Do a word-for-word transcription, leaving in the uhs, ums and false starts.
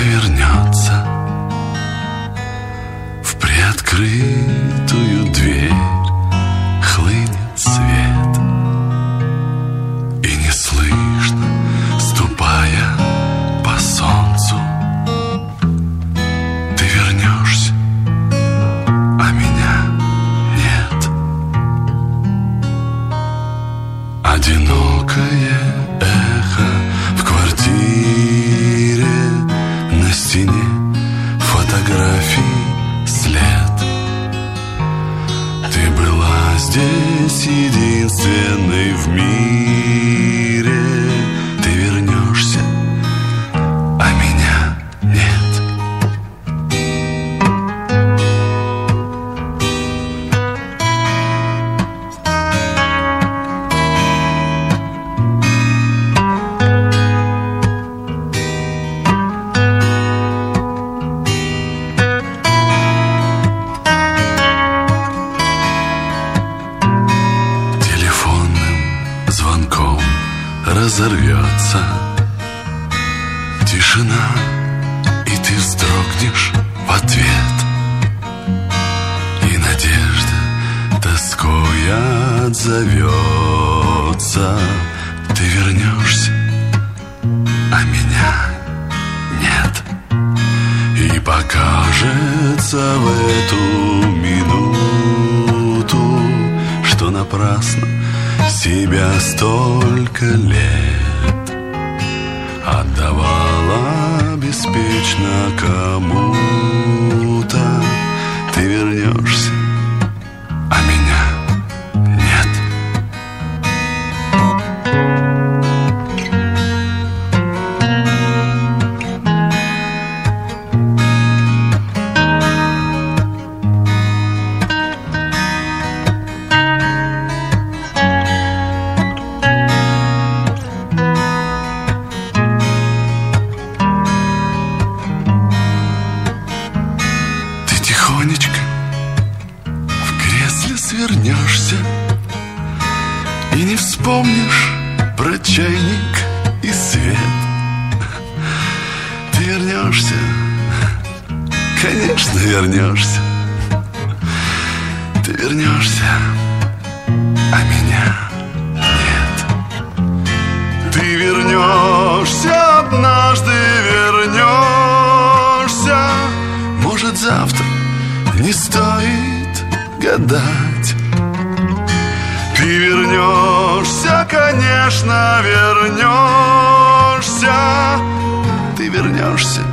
вернется в приоткрытую дверь, хлынет свет, и не слышно, ступая по солнцу, ты вернешься, а меня нет. Одинокое эхо в квартире, на стене фотографий след. Ты была здесь единственной в мире. Ты вернешься, а меня нет. Звонком разорвется тишина, и ты вздрогнешь в ответ. И надежда тоской отзовется. Ты вернешься, а меня нет. И покажется в эту минуту, что напрасно себя столько лет отдавала беспечно кому-то. Ты вернешься, а меня нет. Тихонечко в кресле свернешься и не вспомнишь про чайник и свет. Ты вернешься, конечно, вернешься. Ты вернешься, а меня нет. Ты вернешься, однажды вернешься. Может, завтра не стоит гадать. Ты вернешься, конечно, вернешься. Ты вернешься,